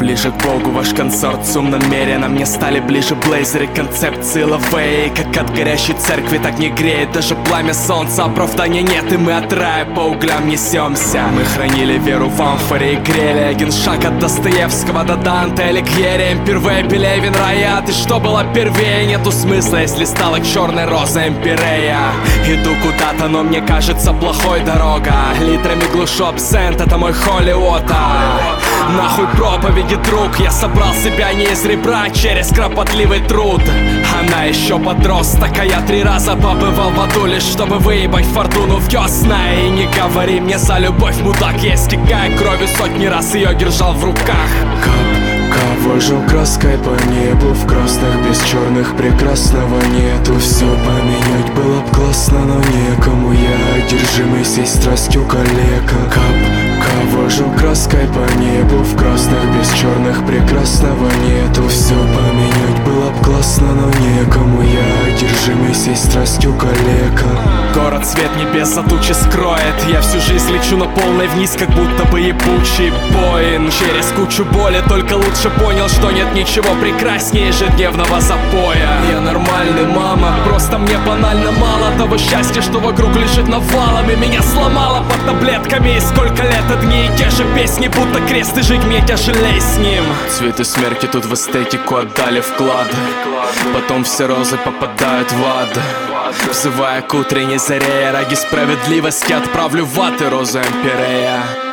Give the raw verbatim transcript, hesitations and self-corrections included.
ближе к Богу, ваш консорциум намеренно мне стали ближе блейзеры концепции лавей. Как от горящей церкви, так не греет даже пламя солнца. Оправдания нет, и мы от рая по углям несемся. Мы хранили веру в амфоре и грели. Один шаг от Достоевского до Данте Алигьери. Эмпирвей, Пелевин, Раят. И что было первее? Нету смысла, если стала черной розой Эмпирея. Иду куда-то, но мне кажется плохой дорога. Литрами глушу абсент, это мой холли вота. Нахуй проповеди, друг, я собрал себя не из ребра, через кропотливый труд. Она еще подросток, а я три раза побывал в аду, лишь чтобы выебать фортуну в весна. И не говори мне за любовь, мудак, я истекая кровью сотни раз ее держал в руках. Кап, вожу краской по небу, в красных без черных прекрасного нету. Все поменять было б классно, но некому, я одержимый сей страстью калека. Кап, вожу краской по небу, в красных без черных прекрасного нету. Все поменять было б классно, но некому, я одержимый сей страстью калека. Город свет небес за тучи скроет. Я всю жизнь лечу на полной вниз, как будто бы ебучий Боин. Через кучу боли только лучше понял, что нет ничего прекраснее ежедневного запоя. Я нормальный, мама, просто мне банально мало того счастья, что вокруг лежит навалом. И меня сломало под таблетками. И сколько лет одни и те же песни, будто крест, и жить мне тяжелей с ним. Цветы смерти тут в эстетику отдали вклад. Потом все розы попадают в ад. Взывая к утренней заре, ради справедливости отправлю в ад и розу Эмпирея.